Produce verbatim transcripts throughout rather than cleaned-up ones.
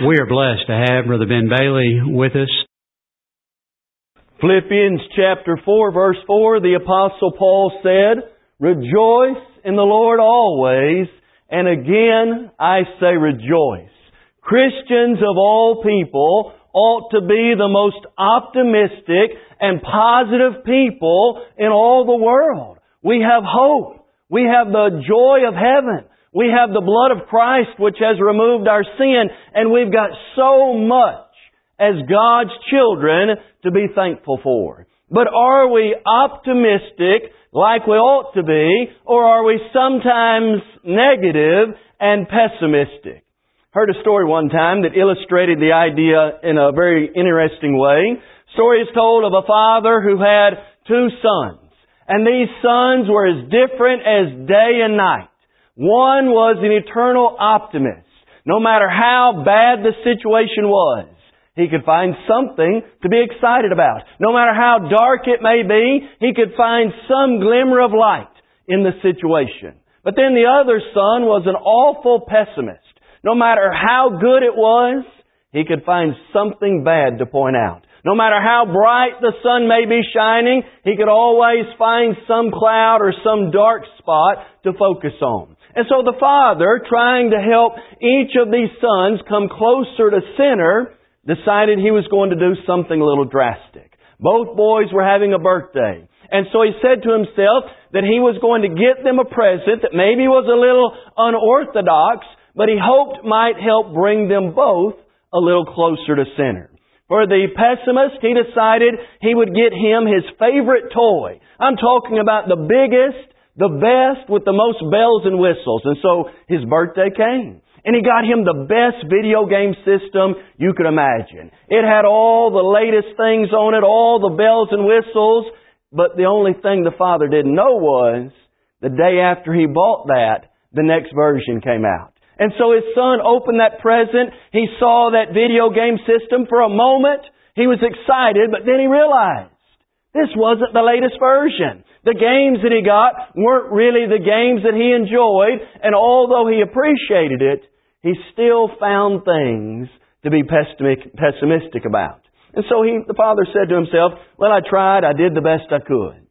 We are blessed to have Brother Ben Bailey with us. Philippians chapter four, verse four, the Apostle Paul said, "Rejoice in the Lord always, and again I say rejoice." Christians of all people ought to be the most optimistic and positive people in all the world. We have hope. We have the joy of heaven. We have the blood of Christ which has removed our sin, and we've got so much as God's children to be thankful for. But are we optimistic like we ought to be, or are we sometimes negative and pessimistic? Heard a story one time that illustrated the idea in a very interesting way. Story is told of a father who had two sons, and these sons were as different as day and night. One was an eternal optimist. No matter how bad the situation was, he could find something to be excited about. No matter how dark it may be, he could find some glimmer of light in the situation. But then the other son was an awful pessimist. No matter how good it was, he could find something bad to point out. No matter how bright the sun may be shining, he could always find some cloud or some dark spot to focus on. And so the father, trying to help each of these sons come closer to center, decided he was going to do something a little drastic. Both boys were having a birthday. And so he said to himself that he was going to get them a present that maybe was a little unorthodox, but he hoped might help bring them both a little closer to center. For the pessimist, he decided he would get him his favorite toy. I'm talking about the biggest, the best, with the most bells and whistles. And so his birthday came. And he got him the best video game system you could imagine. It had all the latest things on it, all the bells and whistles. But the only thing the father didn't know was, the day after he bought that, the next version came out. And so his son opened that present. He saw that video game system for a moment. He was excited, but then he realized this wasn't the latest version. The games that he got weren't really the games that he enjoyed. And although he appreciated it, he still found things to be pessimistic about. And so he, the father said to himself, well, I tried. I did the best I could.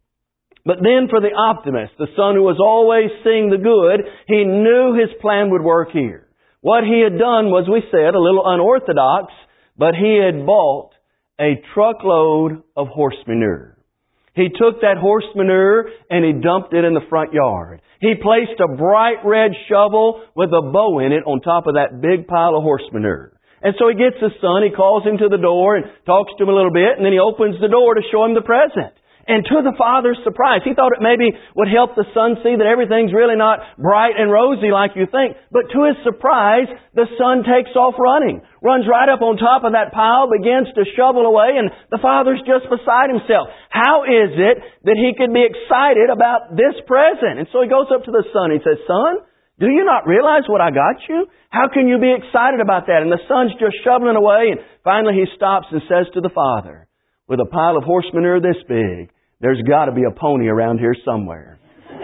But then for the optimist, the son who was always seeing the good, he knew his plan would work here. What he had done was, we said, a little unorthodox, but he had bought a truckload of horse manure. He took that horse manure and he dumped it in the front yard. He placed a bright red shovel with a bow in it on top of that big pile of horse manure. And so he gets his son, he calls him to the door and talks to him a little bit, and then he opens the door to show him the present. And to the father's surprise, he thought it maybe would help the son see that everything's really not bright and rosy like you think. But to his surprise, the son takes off running, runs right up on top of that pile, begins to shovel away, and the father's just beside himself. How is it that he could be excited about this present? And so he goes up to the son. He says, "Son, do you not realize what I got you? How can you be excited about that?" And the son's just shoveling away, and finally he stops and says to the father, "With a pile of horse manure this big, there's got to be a pony around here somewhere."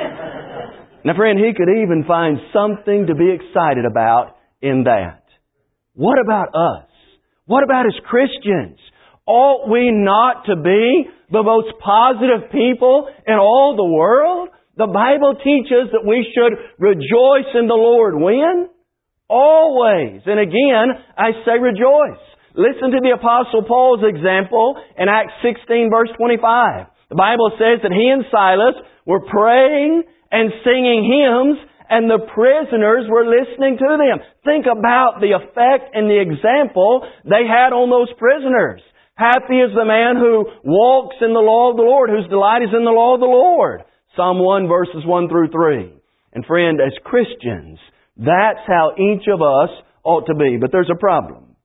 Now, friend, he could even find something to be excited about in that. What about us? What about as Christians? Ought we not to be the most positive people in all the world? The Bible teaches that we should rejoice in the Lord when? Always. And again, I say rejoice. Listen to the Apostle Paul's example in Acts sixteen, verse twenty-five. The Bible says that he and Silas were praying and singing hymns, and the prisoners were listening to them. Think about the effect and the example they had on those prisoners. Happy is the man who walks in the law of the Lord, whose delight is in the law of the Lord. Psalm one, verses one through three. And friend, as Christians, that's how each of us ought to be. But there's a problem.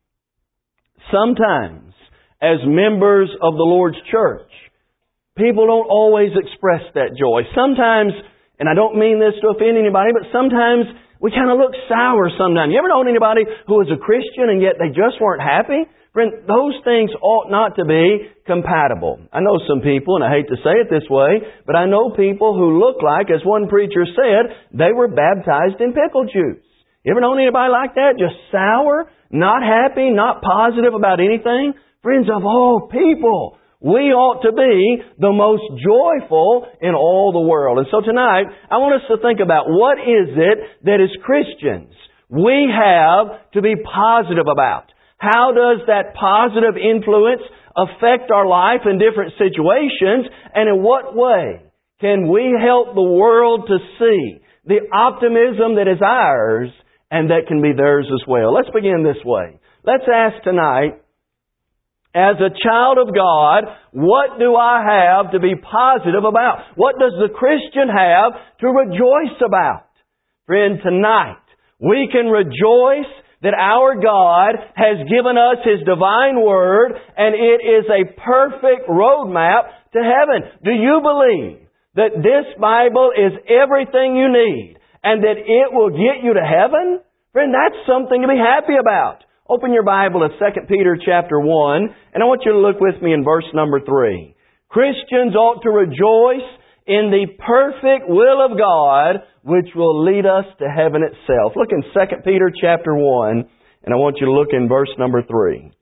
Sometimes, as members of the Lord's church, people don't always express that joy. Sometimes, and I don't mean this to offend anybody, but sometimes we kind of look sour sometimes. You ever known anybody who was a Christian and yet they just weren't happy? Friend, those things ought not to be compatible. I know some people, and I hate to say it this way, but I know people who look like, as one preacher said, they were baptized in pickle juice. You ever known anybody like that? Just sour, not happy, not positive about anything? Friends, of all people, we ought to be the most joyful in all the world. And so tonight, I want us to think about what is it that as Christians we have to be positive about. How does that positive influence affect our life in different situations? And in what way can we help the world to see the optimism that is ours and that can be theirs as well? Let's begin this way. Let's ask tonight, as a child of God, what do I have to be positive about? What does the Christian have to rejoice about? Friend, tonight we can rejoice that our God has given us His divine Word and it is a perfect roadmap to heaven. Do you believe that this Bible is everything you need and that it will get you to heaven? Friend, that's something to be happy about. Open your Bible to Second Peter chapter one, and I want you to look with me in verse number three. Christians ought to rejoice in the perfect will of God, which will lead us to heaven itself. Look in Second Peter chapter one, and I want you to look in verse number three.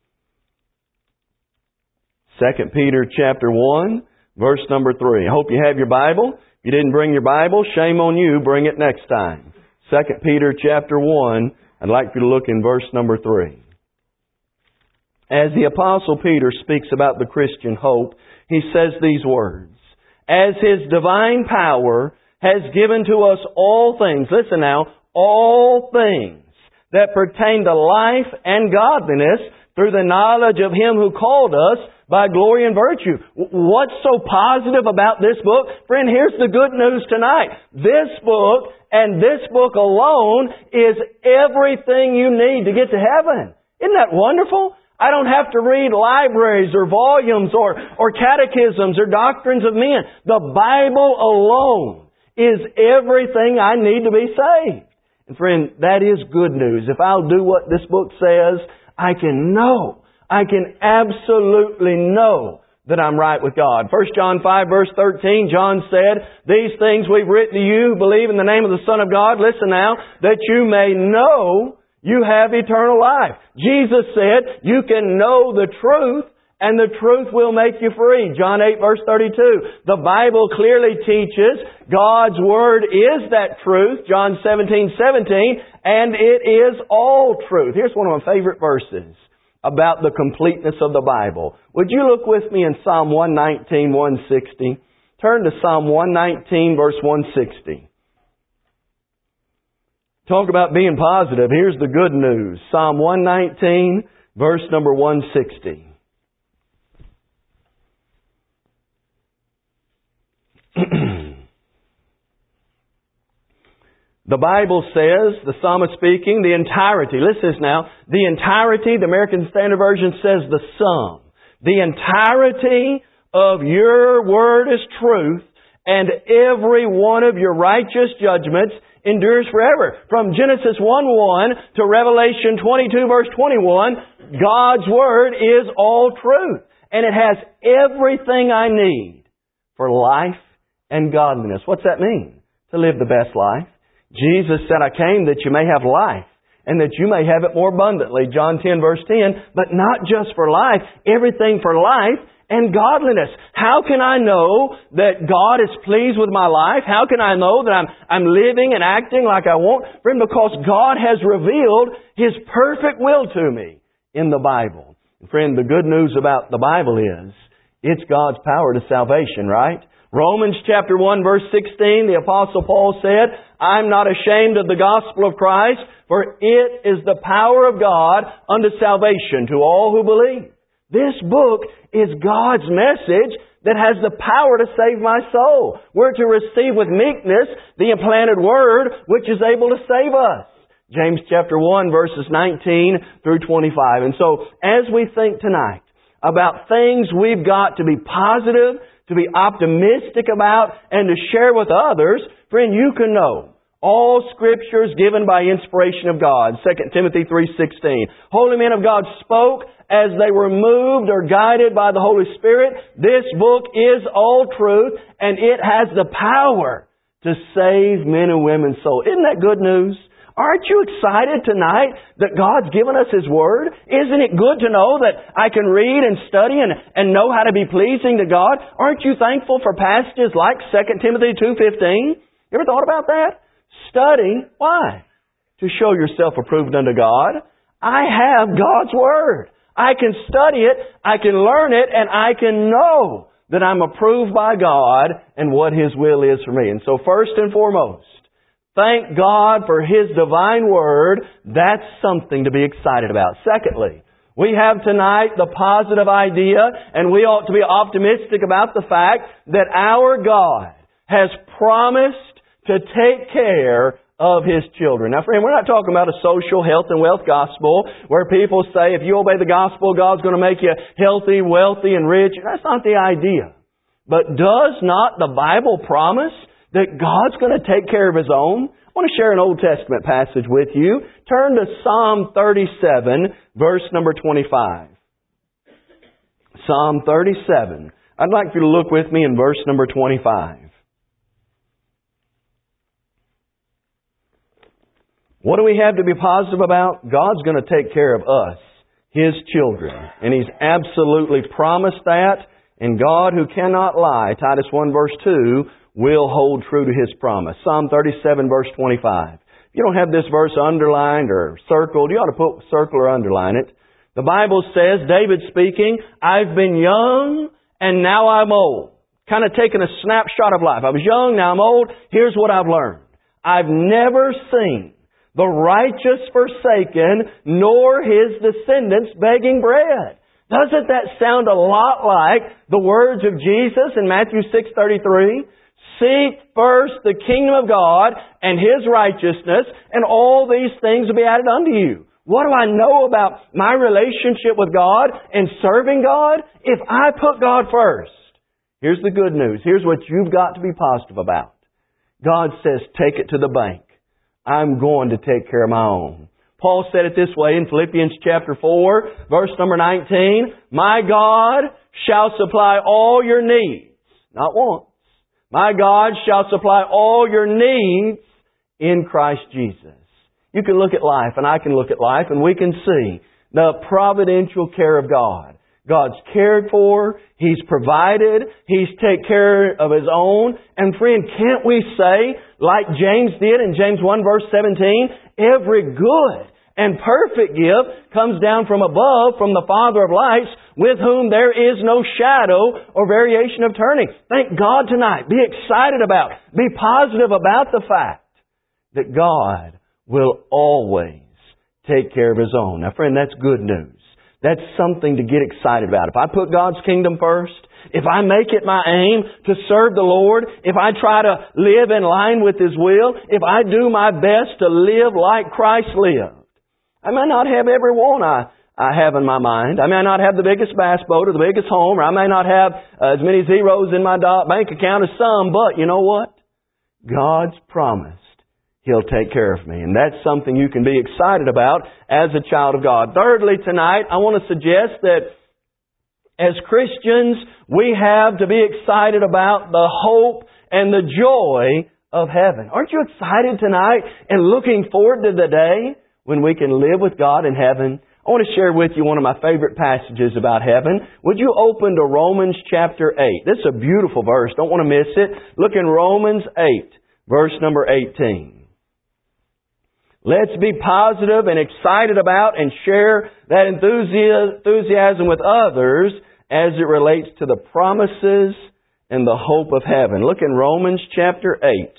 Second Peter chapter one, verse number three. I hope you have your Bible. If you didn't bring your Bible, shame on you. Bring it next time. Second Peter chapter one, I'd like you to look in verse number three. As the Apostle Peter speaks about the Christian hope, he says these words, as His divine power has given to us all things, listen now, all things that pertain to life and godliness through the knowledge of Him who called us by glory and virtue. What's so positive about this book? Friend, here's the good news tonight. This book and this book alone is everything you need to get to heaven. Isn't that wonderful? I don't have to read libraries or volumes or, or catechisms or doctrines of men. The Bible alone is everything I need to be saved. And friend, that is good news. If I'll do what this book says, I can know. I can absolutely know that I'm right with God. First John five verse thirteen, John said, these things we've written to you who believe in the name of the Son of God, listen now, that you may know you have eternal life. Jesus said, you can know the truth and the truth will make you free. John eight verse thirty-two. The Bible clearly teaches God's Word is that truth. John seventeen seventeen. And it is all truth. Here's one of my favorite verses about the completeness of the Bible. Would you look with me in Psalm one nineteen, one sixty? Turn to Psalm one nineteen, verse one sixty. Talk about being positive. Here's the good news. Psalm one nineteen, verse number one sixty. The Bible says, the psalmist speaking, the entirety, listen to this now, the entirety, the American Standard Version says the sum. The entirety of your word is truth, and every one of your righteous judgments endures forever. From Genesis one one to Revelation twenty-two verse twenty-one, God's Word is all truth. And it has everything I need for life and godliness. What's that mean? To live the best life. Jesus said, I came that you may have life and that you may have it more abundantly. John ten verse ten, but not just for life, everything for life and godliness. How can I know that God is pleased with my life? How can I know that I'm, I'm living and acting like I want? Friend, because God has revealed His perfect will to me in the Bible. And friend, the good news about the Bible is it's God's power to salvation, right? Romans chapter one verse sixteen, the Apostle Paul said, I'm not ashamed of the gospel of Christ, for it is the power of God unto salvation to all who believe. This book is God's message that has the power to save my soul. We're to receive with meekness the implanted Word which is able to save us. James chapter one verses nineteen through twenty-five. And so as we think tonight about things we've got to be positive, to be optimistic about, and to share with others, friend, you can know all Scripture is given by inspiration of God. Second Timothy three sixteen. Holy men of God spoke as they were moved or guided by the Holy Spirit. This book is all truth, and it has the power to save men and women's souls. Isn't that good news? Aren't you excited tonight that God's given us His Word? Isn't it good to know that I can read and study and, and know how to be pleasing to God? Aren't you thankful for passages like Second Timothy two fifteen? You ever thought about that? Study. Why? To show yourself approved unto God. I have God's Word. I can study it, I can learn it, and I can know that I'm approved by God and what His will is for me. And so first and foremost, thank God for His divine Word. That's something to be excited about. Secondly, we have tonight the positive idea, and we ought to be optimistic about the fact that our God has promised to take care of His children. Now, friend, we're not talking about a social health and wealth gospel where people say if you obey the gospel, God's going to make you healthy, wealthy, and rich. That's not the idea. But does not the Bible promise that God's going to take care of His own? I want to share an Old Testament passage with you. Turn to Psalm thirty-seven, verse number twenty-five. Psalm thirty-seven. I'd like you to look with me in verse number twenty-five. What do we have to be positive about? God's going to take care of us, His children. And He's absolutely promised that. And God, who cannot lie, Titus one verse two, will hold true to His promise. Psalm thirty-seven verse twenty-five. If you don't have this verse underlined or circled, you ought to put circle or underline it. The Bible says, David speaking, I've been young and now I'm old. Kind of taking a snapshot of life. I was young, now I'm old. Here's what I've learned. I've never seen the righteous forsaken, nor his descendants begging bread. Doesn't that sound a lot like the words of Jesus in Matthew six thirty-three? Seek first the kingdom of God and His righteousness, and all these things will be added unto you. What do I know about my relationship with God and serving God? If I put God first, here's the good news. Here's what you've got to be positive about. God says, take it to the bank. I'm going to take care of my own. Paul said it this way in Philippians chapter four, verse number nineteen. My God shall supply all your needs. Not once. My God shall supply all your needs in Christ Jesus. You can look at life, and I can look at life, and we can see the providential care of God. God's cared for. He's provided. He's taken care of His own. And friend, can't we say, like James did in James one verse seventeen, every good and perfect gift comes down from above, from the Father of lights, with whom there is no shadow or variation of turning. Thank God tonight. Be excited about, be positive about the fact that God will always take care of His own. Now friend, that's good news. That's something to get excited about. If I put God's kingdom first, if I make it my aim to serve the Lord, if I try to live in line with His will, if I do my best to live like Christ lived, I may not have every one I, I have in my mind. I may not have the biggest bass boat or the biggest home, or I may not have uh, as many zeros in my bank account as some, but you know what? God's promised He'll take care of me. And that's something you can be excited about as a child of God. Thirdly, tonight, I want to suggest that as Christians, we have to be excited about the hope and the joy of heaven. Aren't you excited tonight and looking forward to the day when we can live with God in heaven? I want to share with you one of my favorite passages about heaven. Would you open to Romans chapter eight? This is a beautiful verse. Don't want to miss it. Look in Romans eight, verse number eighteen. Let's be positive and excited about and share that enthusiasm with others as it relates to the promises and the hope of heaven. Look in Romans chapter eight.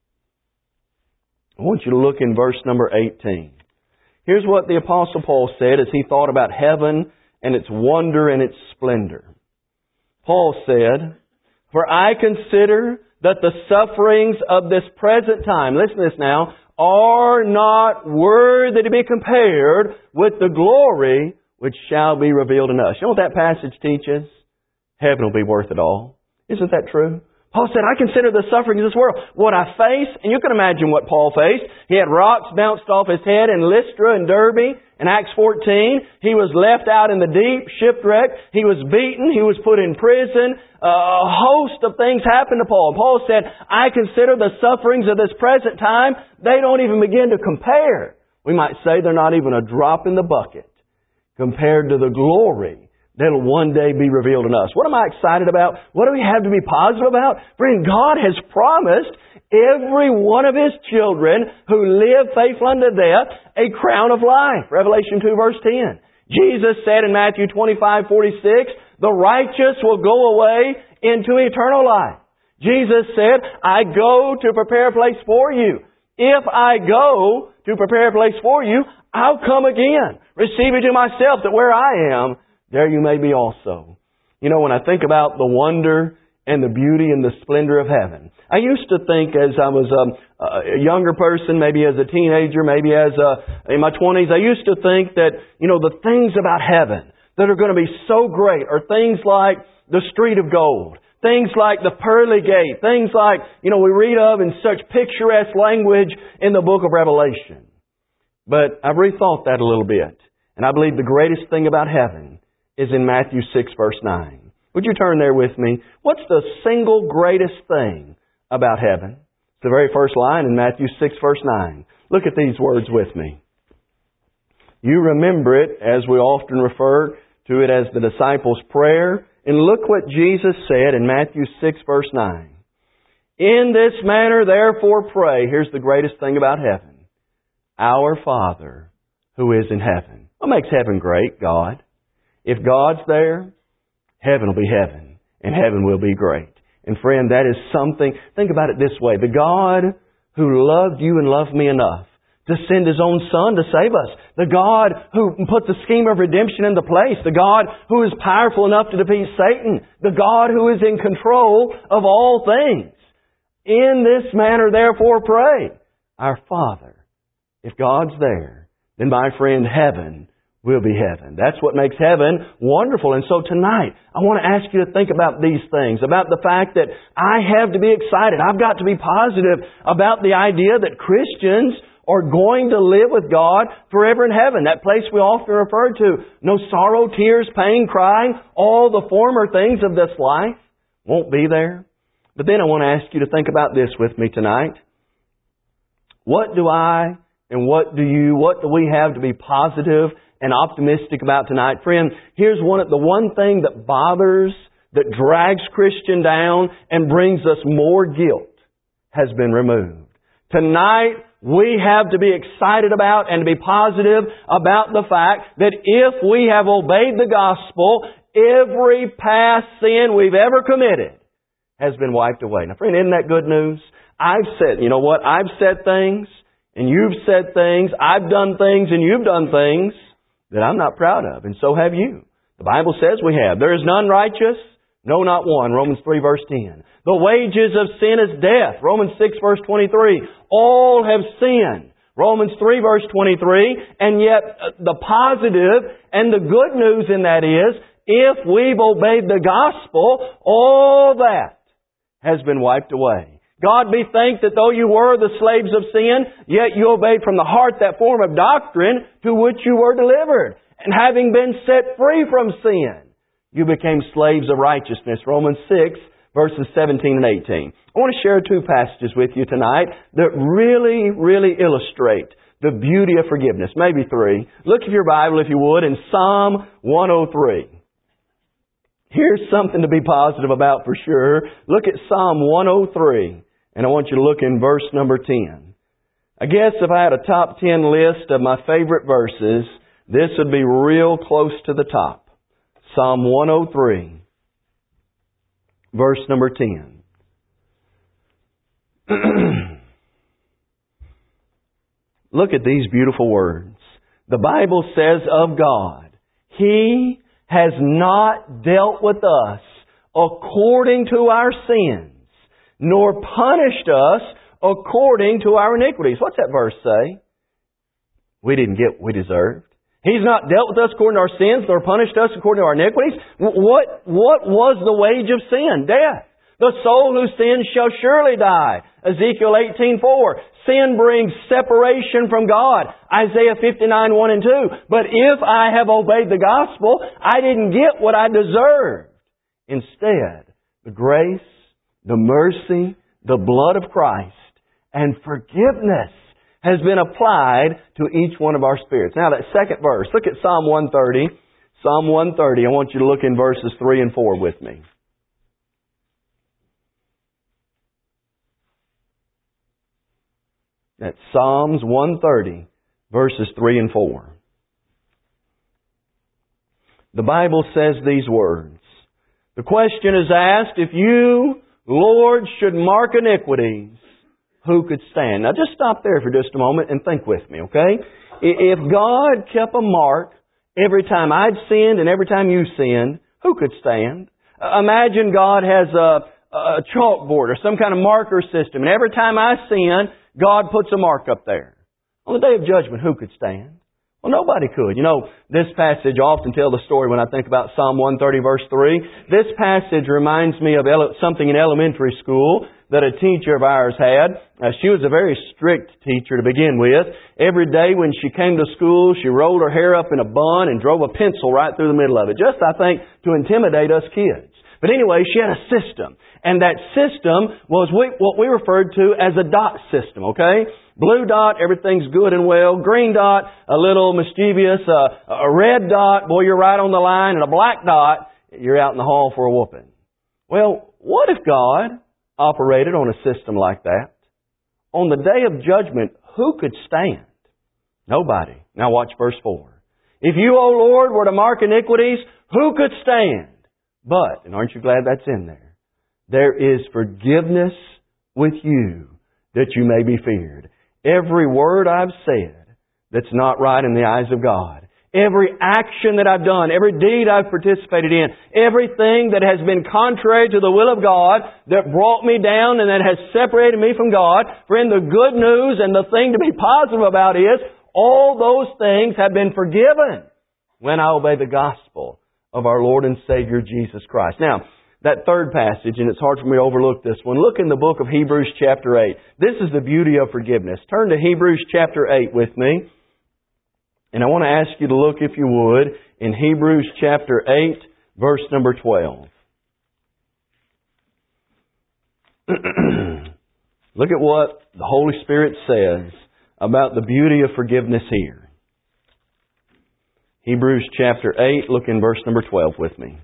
I want you to look in verse number eighteen. Here's what the Apostle Paul said as he thought about heaven and its wonder and its splendor. Paul said, For I consider that the sufferings of this present time, listen to this now, are not worthy to be compared with the glory which shall be revealed in us. You know what that passage teaches? Heaven will be worth it all. Isn't that true? Paul said, I consider the sufferings of this world. What I face, and you can imagine what Paul faced. He had rocks bounced off his head in Lystra and Derbe, In Acts fourteen, he was left out in the deep, shipwrecked. He was beaten. He was put in prison. Uh, a host of things happened to Paul. Paul said, I consider the sufferings of this present time, they don't even begin to compare. We might say they're not even a drop in the bucket compared to the glory that'll one day be revealed in us. What am I excited about? What do we have to be positive about? Friend, God has promised every one of His children who live faithful unto death a crown of life. Revelation two verse ten. Jesus said in Matthew twenty-five forty-six, the righteous will go away into eternal life. Jesus said, I go to prepare a place for you. If I go to prepare a place for you, I'll come again. Receive you to myself, that where I am, there you may be also. You know, when I think about the wonder and the beauty and the splendor of heaven, I used to think as I was a, a younger person, maybe as a teenager, maybe as a, in my twenties, I used to think that, you know, the things about heaven that are going to be so great are things like the street of gold, things like the pearly gate, things like, you know, we read of in such picturesque language in the book of Revelation. But I've rethought that a little bit. And I believe the greatest thing about heaven is in Matthew six verse nine. Would you turn there with me? What's the single greatest thing about heaven? It's the very first line in Matthew six verse nine. Look at these words with me. You remember it, as we often refer to it as the disciples' prayer. And look what Jesus said in Matthew six verse nine. In this manner therefore pray. Here's the greatest thing about heaven. Our Father who is in heaven. What makes heaven great? God. If God's there, heaven will be heaven. And heaven will be great. And friend, that is something, think about it this way. The God who loved you and loved me enough to send His own Son to save us. The God who put the scheme of redemption into place. The God who is powerful enough to defeat Satan. The God who is in control of all things. In this manner therefore pray. Our Father. If God's there, then my friend, heaven will be heaven. That's what makes heaven wonderful. And so tonight, I want to ask you to think about these things, about the fact that I have to be excited. I've got to be positive about the idea that Christians are going to live with God forever in heaven. That place we often refer to. No sorrow, tears, pain, crying. All the former things of this life won't be there. But then I want to ask you to think about this with me tonight. What do I and what do you, what do we have to be positive and optimistic about tonight? Friend, here's one, the one thing that bothers, that drags Christian down and brings us more guilt has been removed. Tonight, we have to be excited about and to be positive about the fact that if we have obeyed the gospel, every past sin we've ever committed has been wiped away. Now, friend, isn't that good news? I've said, you know what? I've said things, and you've said things. I've done things, and you've done things that I'm not proud of, and so have you. The Bible says we have. There is none righteous, no, not one. Romans three verse ten. The wages of sin is death. Romans six verse twenty-three. All have sinned. Romans three verse twenty-three. And yet the positive and the good news in that is, if we've obeyed the gospel, all that has been wiped away. God be thanked that though you were the slaves of sin, yet you obeyed from the heart that form of doctrine to which you were delivered. And having been set free from sin, you became slaves of righteousness. Romans six, verses seventeen and eighteen. I want to share two passages with you tonight that really, really illustrate the beauty of forgiveness. Maybe three. Look at your Bible, if you would, in Psalm one oh three. Here's something to be positive about for sure. Look at Psalm one oh three. And I want you to look in verse number ten. I guess if I had a top ten list of my favorite verses, this would be real close to the top. Psalm one oh three, verse number ten. Look at these beautiful words. The Bible says of God, He has not dealt with us according to our sins, nor punished us according to our iniquities. What's that verse say? We didn't get what we deserved. He's not dealt with us according to our sins, nor punished us according to our iniquities. What, what was the wage of sin? Death. The soul who sins shall surely die. Ezekiel eighteen four. Sin brings separation from God. Isaiah fifty-nine one and two. But if I have obeyed the gospel, I didn't get what I deserved. Instead, the grace, the mercy, the blood of Christ, and forgiveness has been applied to each one of our spirits. Now that second verse, look at Psalm one thirty. Psalm one thirty, I want you to look in verses three and four with me. That's Psalms one thirty, verses three and four. The Bible says these words. The question is asked, if you, Lord, should mark iniquities, who could stand? Now just stop there for just a moment and think with me, okay? If God kept a mark every time I'd sinned and every time you sinned, who could stand? Imagine God has a, a chalkboard or some kind of marker system, and every time I sin, God puts a mark up there. On the day of judgment, who could stand? Well, nobody could. You know, this passage, I often tell the story when I think about Psalm one thirty verse three. This passage reminds me of ele- something in elementary school that a teacher of ours had. Uh, she was a very strict teacher to begin with. Every day when she came to school, she rolled her hair up in a bun and drove a pencil right through the middle of it. Just, I think, to intimidate us kids. But anyway, she had a system. And that system was we, what we referred to as a dot system, okay? Blue dot, everything's good and well. Green dot, a little mischievous. Uh, a red dot, boy, you're right on the line. And a black dot, you're out in the hall for a whooping. Well, what if God operated on a system like that? On the day of judgment, who could stand? Nobody. Now watch verse four. If you, O Lord, were to mark iniquities, who could stand? But, and aren't you glad that's in there? There is forgiveness with you that you may be feared. Every word I've said that's not right in the eyes of God, every action that I've done, every deed I've participated in, everything that has been contrary to the will of God that brought me down and that has separated me from God, friend, the good news and the thing to be positive about is all those things have been forgiven when I obey the gospel of our Lord and Savior Jesus Christ. Now, that third passage, and it's hard for me to overlook this one, look in the book of Hebrews chapter eight. This is the beauty of forgiveness. Turn to Hebrews chapter eight with me. And I want to ask you to look, if you would, in Hebrews chapter eight, verse number twelve. Look at what the Holy Spirit says about the beauty of forgiveness here. Hebrews chapter eight, look in verse number twelve with me.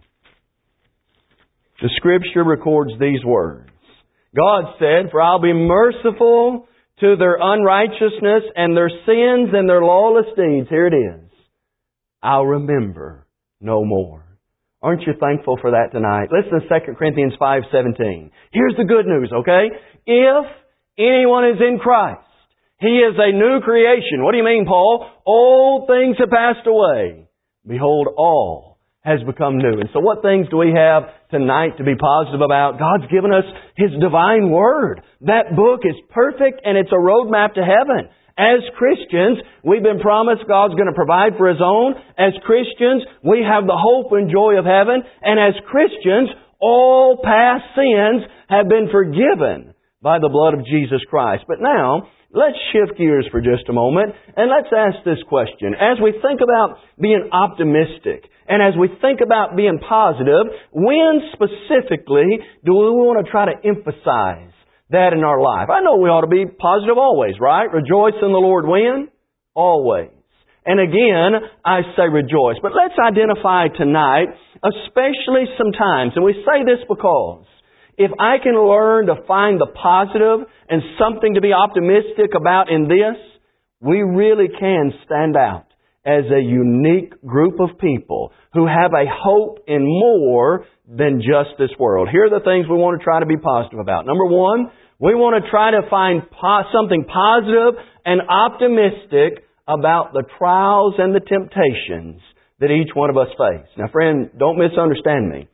The Scripture records these words. God said, for I'll be merciful to their unrighteousness and their sins and their lawless deeds. Here it is. I'll remember no more. Aren't you thankful for that tonight? Listen to Second Corinthians five seventeen. Here's the good news, okay? If anyone is in Christ, he is a new creation. What do you mean, Paul? Old things have passed away. Behold, all has become new. And so what things do we have tonight to be positive about? God's given us His divine Word. That book is perfect and it's a roadmap to heaven. As Christians, we've been promised God's going to provide for His own. As Christians, we have the hope and joy of heaven. And as Christians, all past sins have been forgiven by the blood of Jesus Christ. But now, let's shift gears for just a moment and let's ask this question. As we think about being optimistic and as we think about being positive, when specifically do we want to try to emphasize that in our life? I know we ought to be positive always, right? Rejoice in the Lord when? Always. And again, I say rejoice. But let's identify tonight, especially sometimes, and we say this because if I can learn to find the positive and something to be optimistic about in this, we really can stand out as a unique group of people who have a hope in more than just this world. Here are the things we want to try to be positive about. Number one, we want to try to find po- something positive and optimistic about the trials and the temptations that each one of us face. Now, friend, don't misunderstand me.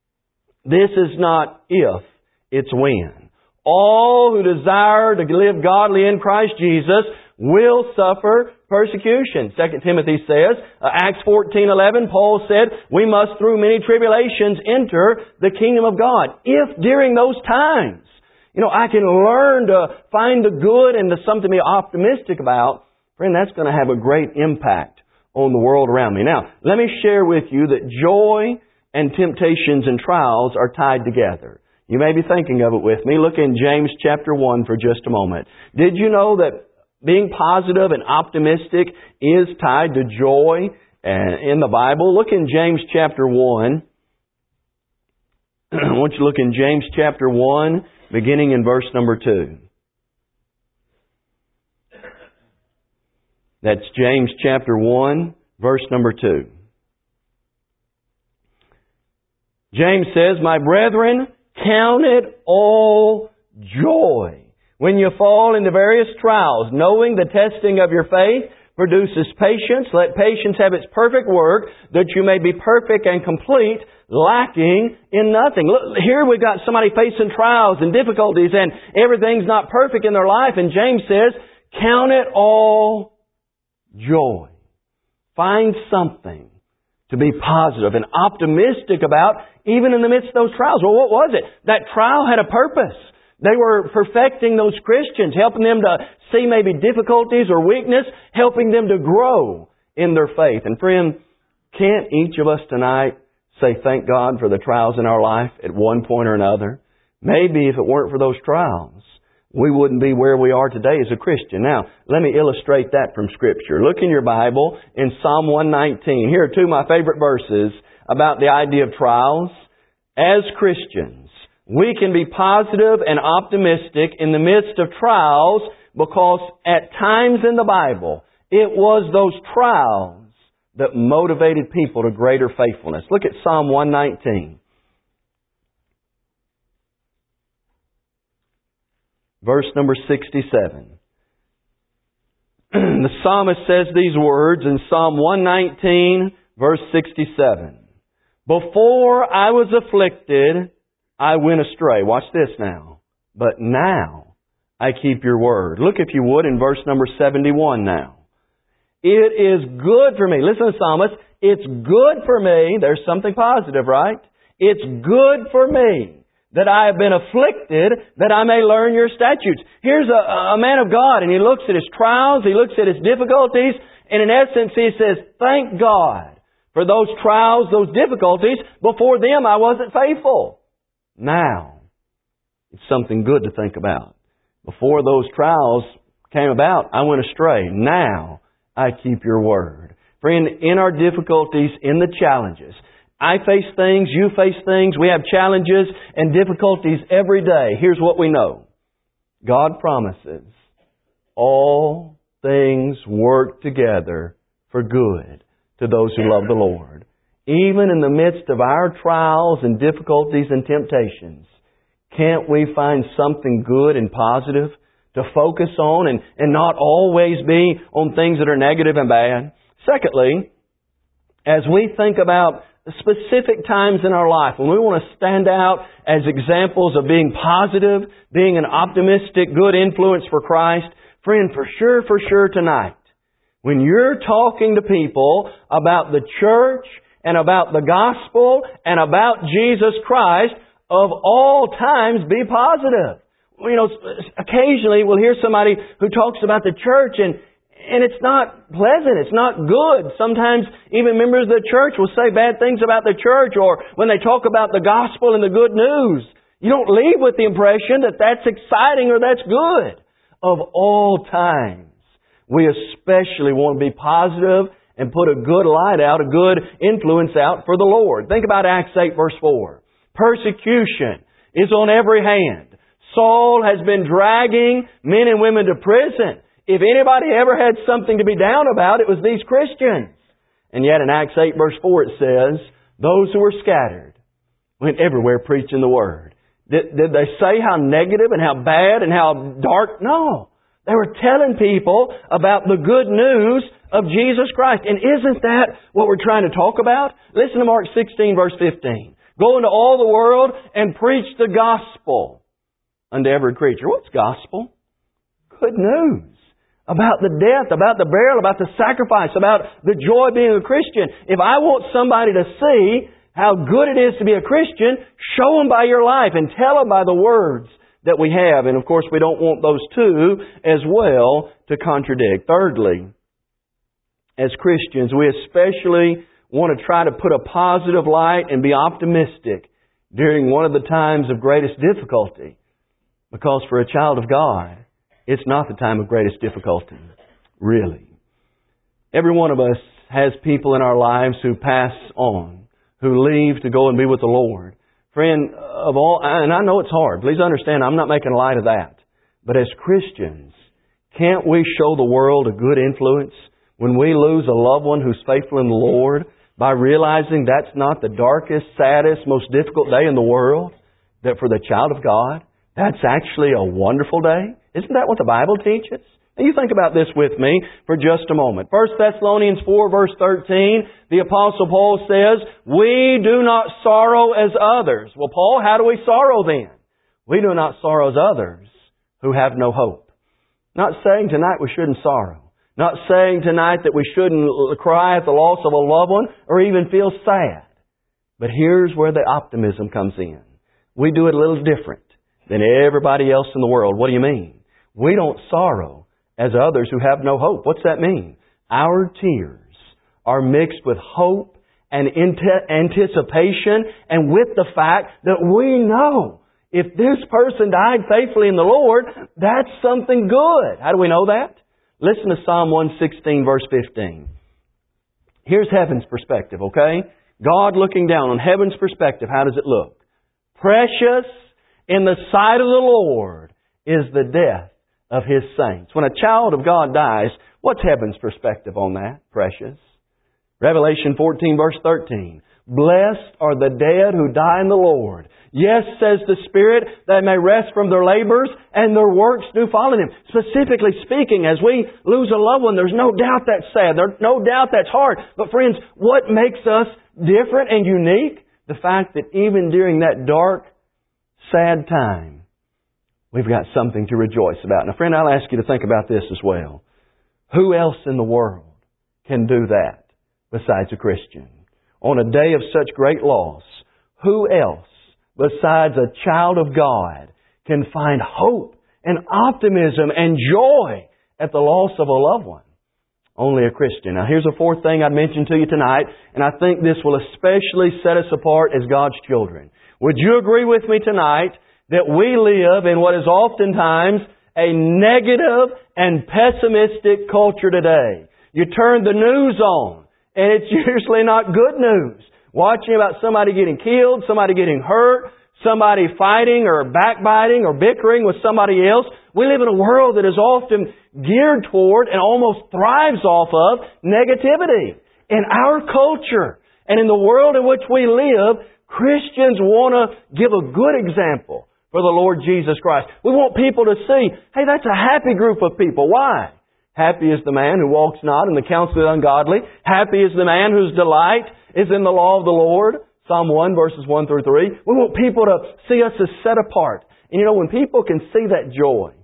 This is not if, it's when. All who desire to live godly in Christ Jesus will suffer persecution. Second Timothy says, uh, Acts fourteen eleven, Paul said, we must through many tribulations enter the kingdom of God. If during those times, You know, I can learn to find the good and the something to be optimistic about. Friend, that's going to have a great impact on the world around me. Now, let me share with you that joy and temptations and trials are tied together. You may be thinking of it with me. Look in James chapter one for just a moment. Did you know that being positive and optimistic is tied to joy in the Bible? Look in James chapter one. I want you to look in James chapter one, beginning in verse number two. That's James chapter one, verse number two. James says, "My brethren, count it all joy when you fall into various trials, knowing the testing of your faith produces patience. Let patience have its perfect work, that you may be perfect and complete, lacking in nothing." Look, here we've got somebody facing trials and difficulties and everything's not perfect in their life. And James says, count it all joy. Find something to be positive and optimistic about, even in the midst of those trials. Well, what was it? That trial had a purpose. They were perfecting those Christians, helping them to see maybe difficulties or weakness, helping them to grow in their faith. And friend, can't each of us tonight say thank God for the trials in our life at one point or another? Maybe if it weren't for those trials, we wouldn't be where we are today as a Christian. Now, let me illustrate that from Scripture. Look in your Bible in Psalm one nineteen. Here are two of my favorite verses about the idea of trials. As Christians, we can be positive and optimistic in the midst of trials because at times in the Bible, it was those trials that motivated people to greater faithfulness. Look at Psalm one nineteen. Verse number sixty-seven. The psalmist says these words in Psalm one nineteen, verse sixty-seven. "Before I was afflicted, I went astray." Watch this now. "But now I keep your word." Look, if you would, in verse number seventy-one now. "It is good for me." Listen to the psalmist. It's good for me. There's something positive, right? "It's good for me that I have been afflicted, that I may learn your statutes." Here's a, a man of God, and he looks at his trials, he looks at his difficulties, and in essence he says, thank God for those trials, those difficulties. Before them I wasn't faithful. Now, it's something good to think about. Before those trials came about, I went astray. Now, I keep your word. Friend, in our difficulties, in the challenges, I face things, you face things, we have challenges and difficulties every day. Here's what we know. God promises all things work together for good to those who love the Lord. Even in the midst of our trials and difficulties and temptations, can't we find something good and positive to focus on and, and not always be on things that are negative and bad? Secondly, as we think about specific times in our life when we want to stand out as examples of being positive, being an optimistic, good influence for Christ, friend, for sure, for sure tonight, when you're talking to people about the church and about the gospel and about Jesus Christ, of all times, be positive. You know, occasionally we'll hear somebody who talks about the church and And it's not pleasant. It's not good. Sometimes even members of the church will say bad things about the church, or when they talk about the gospel and the good news, you don't leave with the impression that that's exciting or that's good. Of all times, we especially want to be positive and put a good light out, a good influence out for the Lord. Think about Acts eight verse four. Persecution is on every hand. Saul has been dragging men and women to prison. If anybody ever had something to be down about, it was these Christians. And yet in Acts eight verse four it says, those who were scattered went everywhere preaching the Word. Did, did they say how negative and how bad and how dark? No. They were telling people about the good news of Jesus Christ. And isn't that what we're trying to talk about? Listen to Mark sixteen verse fifteen. Go into all the world and preach the gospel unto every creature. What's gospel? Good news. About the death, about the burial, about the sacrifice, about the joy of being a Christian. If I want somebody to see how good it is to be a Christian, show them by your life and tell them by the words that we have. And of course, we don't want those two as well to contradict. Thirdly, as Christians, we especially want to try to put a positive light and be optimistic during one of the times of greatest difficulty. Because for a child of God, it's not the time of greatest difficulty, really. Every one of us has people in our lives who pass on, who leave to go and be with the Lord. Friend, of all, and I know it's hard. Please understand, I'm not making light of that. But as Christians, can't we show the world a good influence when we lose a loved one who's faithful in the Lord by realizing that's not the darkest, saddest, most difficult day in the world? That for the child of God, that's actually a wonderful day? Isn't that what the Bible teaches? Now you think about this with me for just a moment. First Thessalonians four verse thirteen, the Apostle Paul says, we do not sorrow as others. Well, Paul, how do we sorrow then? We do not sorrow as others who have no hope. Not saying tonight we shouldn't sorrow. Not saying tonight that we shouldn't cry at the loss of a loved one or even feel sad. But here's where the optimism comes in. We do it a little different than everybody else in the world. What do you mean? We don't sorrow as others who have no hope. What's that mean? Our tears are mixed with hope and anticipation and with the fact that we know if this person died faithfully in the Lord, that's something good. How do we know that? Listen to Psalm one sixteen verse fifteen. Here's heaven's perspective, okay? God looking down on heaven's perspective. How does it look? Precious in the sight of the Lord is the death of His saints. When a child of God dies, what's heaven's perspective on that? Precious. Revelation fourteen verse thirteen. Blessed are the dead who die in the Lord. Yes, says the Spirit, they may rest from their labors and their works do follow them. Specifically speaking, as we lose a loved one, there's no doubt that's sad. There's no doubt that's hard. But friends, what makes us different and unique? The fact that even during that dark, sad time, we've got something to rejoice about. Now, friend, I'll ask you to think about this as well. Who else in the world can do that besides a Christian? On a day of such great loss, who else besides a child of God can find hope and optimism and joy at the loss of a loved one? Only a Christian. Now here's a fourth thing I'd mention to you tonight, and I think this will especially set us apart as God's children. Would you agree with me tonight that we live in what is oftentimes a negative and pessimistic culture today? You turn the news on, and it's usually not good news. Watching about somebody getting killed, somebody getting hurt, somebody fighting or backbiting or bickering with somebody else. We live in a world that is often geared toward and almost thrives off of negativity. In our culture and in the world in which we live, Christians want to give a good example for the Lord Jesus Christ. We want people to see, hey, that's a happy group of people. Why? Happy is the man who walks not in the counsel of the ungodly. Happy is the man whose delight is in the law of the Lord. Psalm one, verses one through three. We want people to see us as set apart. And you know, when people can see that joy,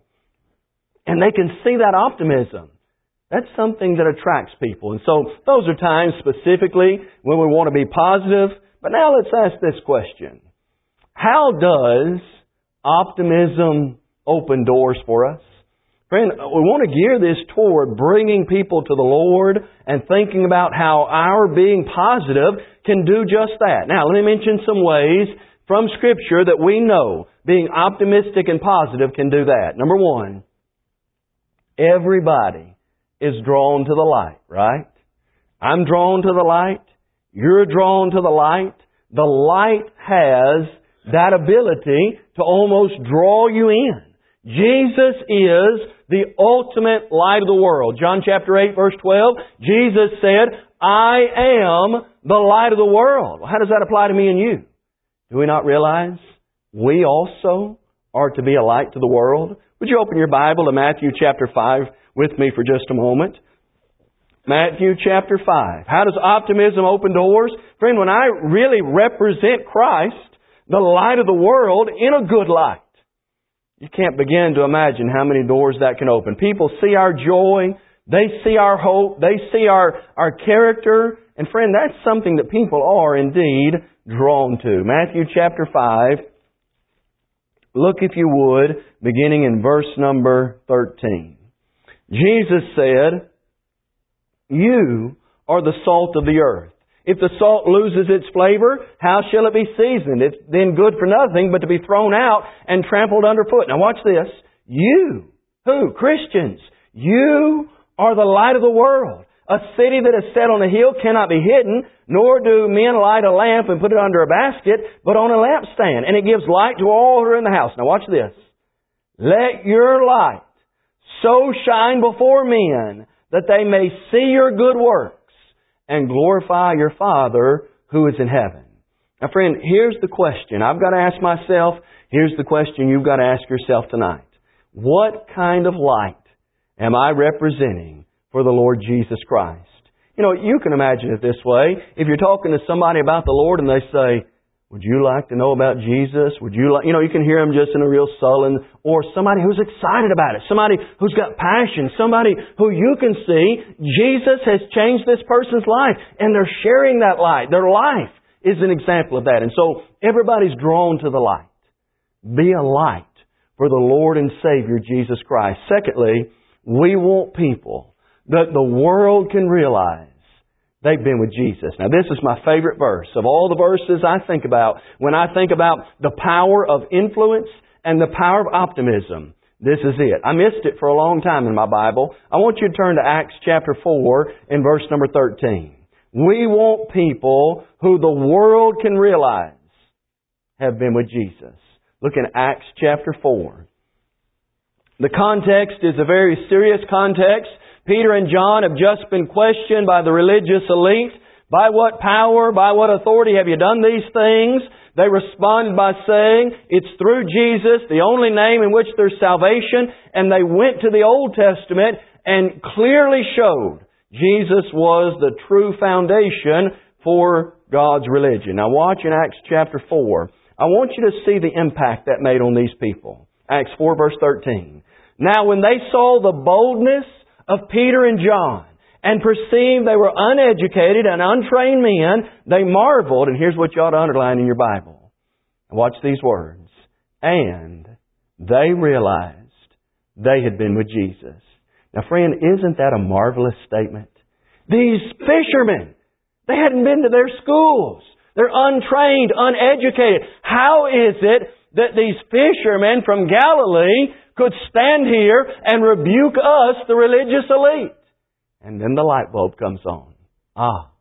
and they can see that optimism, that's something that attracts people. And so, those are times specifically when we want to be positive. But now let's ask this question. How does optimism open doors for us? Friend, we want to gear this toward bringing people to the Lord and thinking about how our being positive can do just that. Now, let me mention some ways from Scripture that we know being optimistic and positive can do that. Number one, everybody is drawn to the light, right? I'm drawn to the light. You're drawn to the light. The light has that ability to almost draw you in. Jesus is the ultimate light of the world. John chapter eight verse twelve, Jesus said, I am the light of the world. Well, how does that apply to me and you? Do we not realize we also are to be a light to the world? Would you open your Bible to Matthew chapter five with me for just a moment? Matthew chapter five. How does optimism open doors? Friend, when I really represent Christ, the light of the world, in a good light, you can't begin to imagine how many doors that can open. People see our joy. They see our hope. They see our, our character. And friend, that's something that people are indeed drawn to. Matthew chapter five Look, if you would, beginning in verse number thirteen. Jesus said, "You are the salt of the earth. If the salt loses its flavor, how shall it be seasoned? It's then good for nothing but to be thrown out and trampled underfoot." Now watch this. You, who? Christians. You are the light of the world. A city that is set on a hill cannot be hidden, nor do men light a lamp and put it under a basket, but on a lampstand, and it gives light to all who are in the house. Now watch this. Let your light so shine before men that they may see your good works and glorify your Father who is in heaven. Now friend, here's the question I've got to ask myself. Here's the question you've got to ask yourself tonight. What kind of light am I representing for the Lord Jesus Christ? You know, you can imagine it this way. If you're talking to somebody about the Lord and they say, "Would you like to know about Jesus? Would you like," you know, you can hear them just in a real sullen, or somebody who's excited about it, somebody who's got passion, somebody who you can see, Jesus has changed this person's life, and they're sharing that light. Their life is an example of that. And so everybody's drawn to the light. Be a light for the Lord and Savior Jesus Christ. Secondly, we want people that the world can realize they've been with Jesus. Now this is my favorite verse. Of all the verses I think about, when I think about the power of influence and the power of optimism, this is it. I missed it for a long time in my Bible. I want you to turn to Acts chapter four and verse number thirteen. We want people who the world can realize have been with Jesus. Look in Acts chapter four. The context is a very serious context. Peter and John have just been questioned by the religious elite. By what power, by what authority have you done these things? They responded by saying, it's through Jesus, the only name in which there's salvation. And they went to the Old Testament and clearly showed Jesus was the true foundation for God's religion. Now watch in Acts chapter four. I want you to see the impact that made on these people. Acts four verse thirteen. Now when they saw the boldness of Peter and John and perceived they were uneducated and untrained men, they marveled. And here's what you ought to underline in your Bible. Watch these words. And they realized they had been with Jesus. Now friend, isn't that a marvelous statement? These fishermen, they hadn't been to their schools. They're untrained, uneducated. How is it that these fishermen from Galilee could stand here and rebuke us, the religious elite? And then the light bulb comes on. Ah,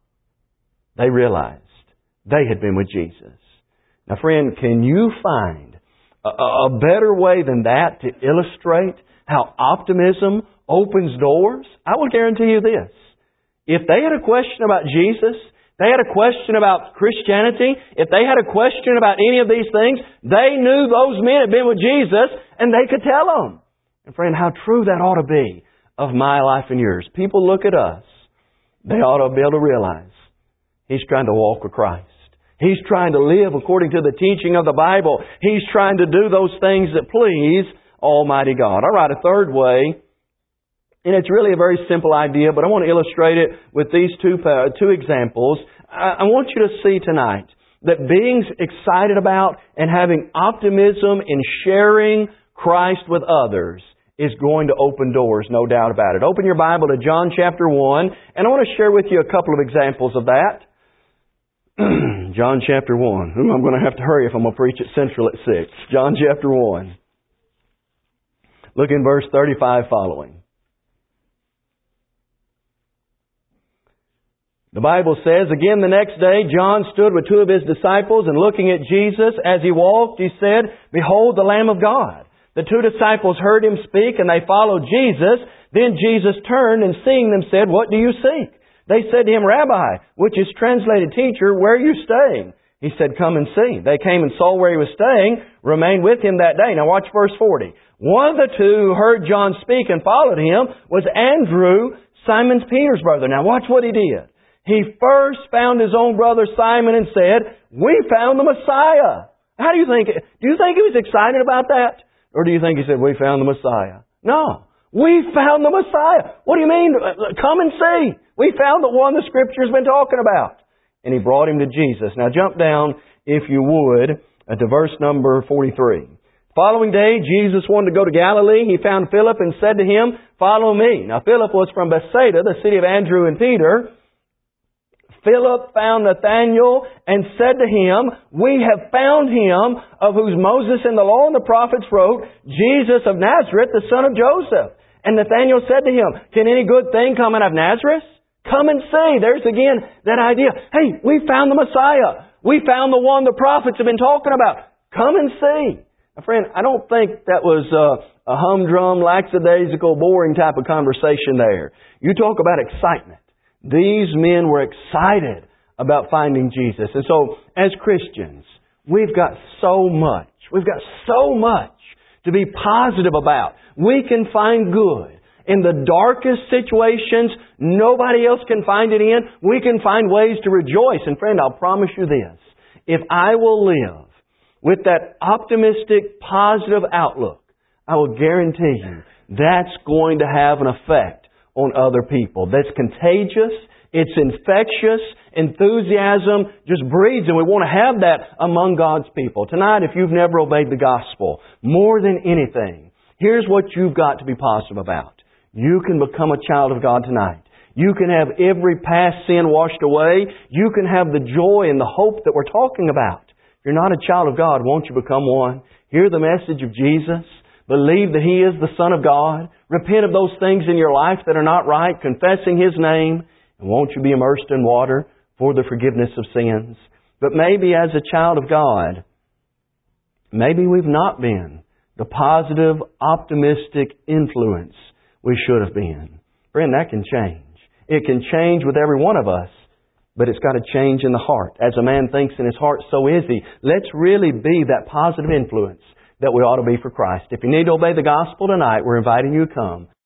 they realized they had been with Jesus. Now friend, can you find a, a better way than that to illustrate how optimism opens doors? I will guarantee you this. If they had a question about Jesus, they had a question about Christianity, if they had a question about any of these things, they knew those men had been with Jesus and they could tell them. And friend, how true that ought to be of my life and yours. People look at us, they ought to be able to realize He's trying to walk with Christ. He's trying to live according to the teaching of the Bible. He's trying to do those things that please Almighty God. All right, a third way, and it's really a very simple idea, but I want to illustrate it with these two, uh, two examples. I, I want you to see tonight that being excited about and having optimism in sharing Christ with others is going to open doors, no doubt about it. Open your Bible to John chapter one, and I want to share with you a couple of examples of that. John chapter one. Ooh, I'm going to have to hurry if I'm going to preach at Central at six. John chapter one. Look in verse thirty-five following. The Bible says, again the next day, John stood with two of his disciples, and looking at Jesus as he walked, he said, "Behold the Lamb of God." The two disciples heard him speak, and they followed Jesus. Then Jesus turned and seeing them said, "What do you seek?" They said to him, "Rabbi," which is translated teacher, "where are you staying?" He said, "Come and see." They came and saw where he was staying, remained with him that day. Now watch verse forty. One of the two who heard John speak and followed him was Andrew, Simon Peter's brother. Now watch what he did. He first found his own brother Simon and said, "We found the Messiah." How do you think? Do you think he was excited about that? Or do you think he said, "We found the Messiah"? No. We found the Messiah. What do you mean? Come and see. We found the one the Scripture's been talking about. And he brought him to Jesus. Now jump down, if you would, to verse number forty-three. following day, Jesus wanted to go to Galilee. He found Philip and said to him, "Follow me." Now, Philip was from Bethsaida, the city of Andrew and Peter. Philip found Nathanael and said to him, "We have found him of whose Moses in the law and the prophets wrote, Jesus of Nazareth, the son of Joseph." And Nathanael said to him, "Can any good thing come out of Nazareth? Come and see." There's again that idea. Hey, we found the Messiah. We found the one the prophets have been talking about. Come and see. Now, friend, I don't think that was a, a humdrum, lackadaisical, boring type of conversation there. You talk about excitement. These men were excited about finding Jesus. And so, as Christians, we've got so much. We've got so much to be positive about. We can find good. In the darkest situations, nobody else can find it in. We can find ways to rejoice. And friend, I'll promise you this. If I will live with that optimistic, positive outlook, I will guarantee you that's going to have an effect on other people. That's contagious. It's infectious. Enthusiasm just breeds, and we want to have that among God's people. Tonight, if you've never obeyed the gospel, more than anything, here's what you've got to be positive about. You can become a child of God tonight. You can have every past sin washed away. You can have the joy and the hope that we're talking about. If you're not a child of God, won't you become one? Hear the message of Jesus. Believe that He is the Son of God. Repent of those things in your life that are not right, confessing His name. And won't you be immersed in water for the forgiveness of sins? But maybe as a child of God, maybe we've not been the positive, optimistic influence we should have been. Friend, that can change. It can change with every one of us, but it's got to change in the heart. As a man thinks in his heart, so is he. Let's really be that positive influence that we ought to be for Christ. If you need to obey the gospel tonight, we're inviting you to come.